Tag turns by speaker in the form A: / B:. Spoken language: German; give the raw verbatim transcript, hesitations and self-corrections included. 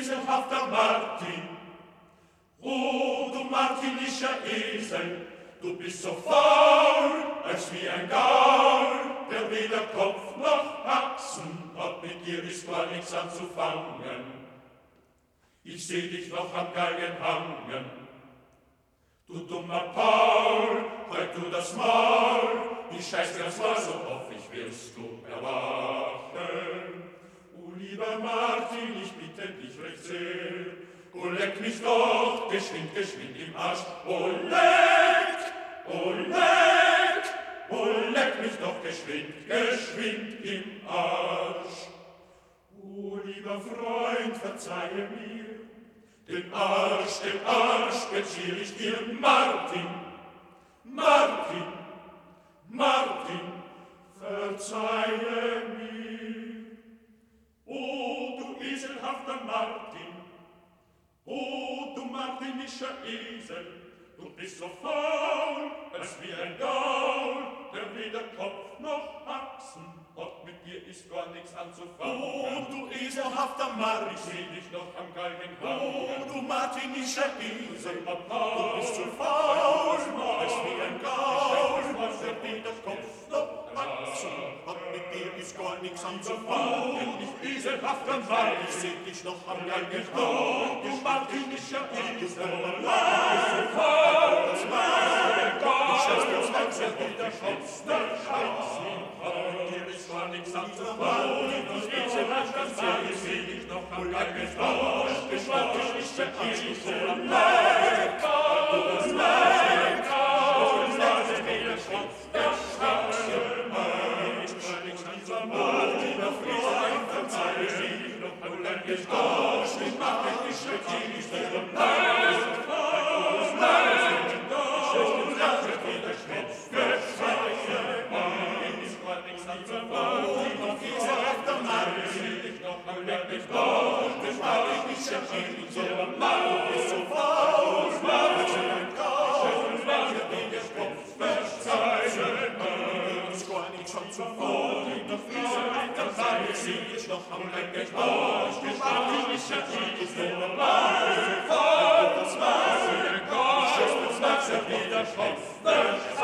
A: eselhafter Martin. Oh, du martinischer Esel, du bist so faul, als wie ein Gaul, der weder Kopf noch Haxen hat, mit dir ist gar nichts anzufangen. Ich seh dich noch am Galgen hangen. Du dummer Paul, halt du das Maul, ich scheiß dir das Mal so auf, ich wirst du erwachen. O lieber Martin, ich bitte dich recht sehr, o leck mich doch geschwind, geschwind im Arsch. O leck, o leck, o leck mich doch geschwind, geschwind im Arsch. O lieber Freund, verzeihe mir, den Arsch, den Arsch bezieh ich dir, Martin, Martin, Martin, verzeihe mir. O du eselhafter Martin, o du martinischer Esel, du bist so faul, als wie ein Gaul, der weder Kopf noch Haxen hat, mit dir ist gar nichts anzufangen.
B: O du eselhafter Martin,
A: ich seh dich noch am Galgen
B: o
A: hangen.
B: du martinischer Esel,
A: Du
B: du bist so faul, als wie ein Gaul, der weder Kopf noch Haxen hat, mit dir ist gar nichts anzufangen.
A: Ich eselhafter
B: Ich
A: Martin,
B: seh dich noch am Galgen
A: oh,
B: hangen,
A: du martinischer Esel,
B: das
A: ich
B: scheiß
A: scheiß
B: dir
A: dir
B: zwei
A: zwei wieder Schutz, der Scheiß, mit dir ist gar nichts anzufangen. Du eselhafter Martin, ich seh dich noch am Galgen hangen. Du martinischer Esel, am Leib, du Leib, du Leib, wieder Schutz, der Scheiß, mit dir ist gar nichts anzufangen. Lieber Freund, verzeih, ich seh dich noch am Galgen hangen. Du martinischer Esel, am Leib, du Leib,
B: noch am Galgen
A: oh, du martinischer Esel, am
B: hangen, das war
A: Leib, du Leib, wieder Schutz, der